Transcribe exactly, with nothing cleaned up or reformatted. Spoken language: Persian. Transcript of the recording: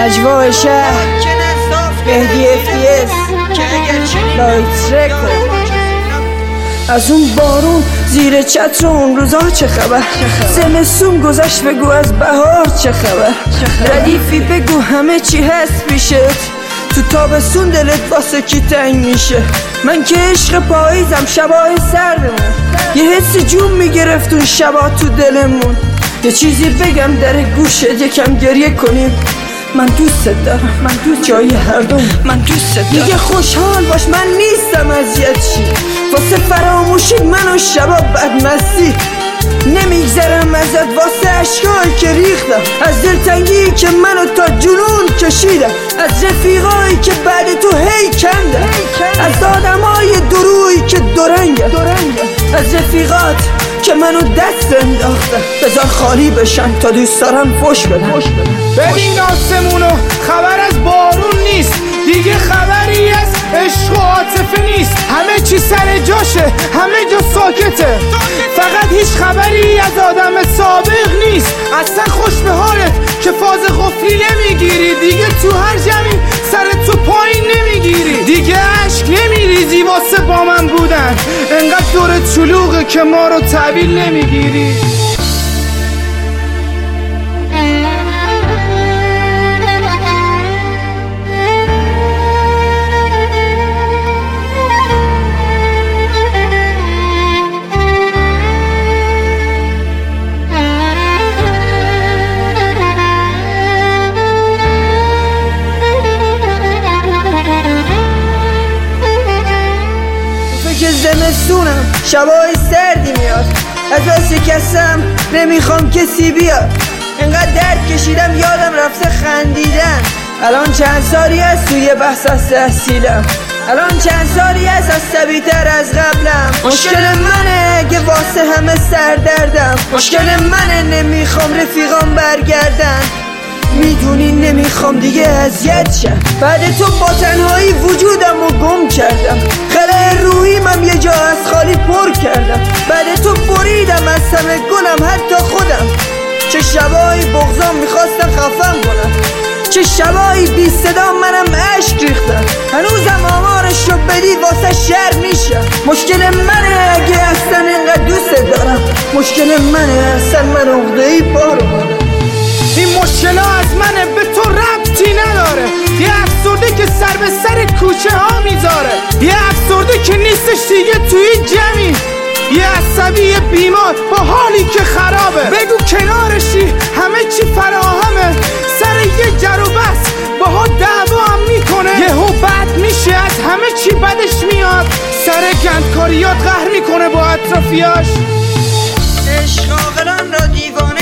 نجوا شهر مهدی اف دی اس لایت رکورد. از اون بارون زیر چتر اون روزا چه خبر؟ زمستون گذشت بگو از بهار چه خبر؟ ردیفی بگو همه چی هست پیشت. تو تابستون دلت واسه کی تنگ میشه؟ من که عشق پاییزم شبای سردمون، یه حس جون میگرفت اون شبا تو دلمون. یه چیزی بگم در گوشت یکم گریه کنیم. من دوست دارم، من دوست جای هر دوم، من دوست دارم. دیگه خوشحال باش، من نیستم اذیت چی واسه فراموشی من و شبا بدمستی. نمیگذرم ازت واسه عشقایی که ریختم، از دلتنگی که منو تا جنون کشیدم، از رفیقایی که بعد تو هی کندم، از آدمای درویی که دورنگم، از رفیقات که منو دست انداختن. بذار خالی بشن تا دوست دارم فوش بدن. ببین آسمونو خبر از بارون نیست، دیگه خبری از عشق و عاطفه نیست. همه چی سر جاشه، همه جا ساکته، فقط هیچ خبری از آدم سابق نیست. اصلا خوش به حالت که فاز قفلی نمیگیری، دیگه تو هر جمعی سر تو پایین نمیگیری، دیگه عشق نمیریزی واسه با من بودن. انقدر دورت شلوغه که ما رو تحویل نمیگیری. که زمستونم شبای سردی میاد، از بس کسم نمیخوام کسی بیاد. انقدر درد کشیدم یادم رفته خندیدن. الان چند سالی از توی بحث از تحصیلم، الان چند سالی از عصبی تر از قبلم. مشکل منه که واسه همه سردردم، مشکل منه نمیخوام رفیقام برگردن. میدونی نمیخوام دیگه اذیت شم، بعد تو با تنهایی وجودم رو گم کردم. خلای روحیم یه جا از خالی پر کردم، بعد تو بریدم از همه گلم حتی خودم. چه شبایی بغضام میخواستن خفم کنم، چه شبایی بی صدا منم عشق ریختم. هنوزم آمارش رو بدی واسه شر میشم. مشکل منه اگه اصلا اینقدر دوست دارم، مشکل منه اصلا من عقده‌ای بار اومدم. این مشکل ها از منه، به تو ربطی نداره. یه افسرده که سر به سر کوچه ها میذاره، یه افسرده که نیستش دیگه توی جمعی، یه عصبی بیمار با حالی که خرابه. بگو کنارشی همه چی فراهمه، سر یه جر و بس باها دعوا هم میکنه. یهو بد میشه، از همه چی بدش میاد، سر گندکاریات قهر میکنه با اطرافیاش. عشق عاقلان را دیوانه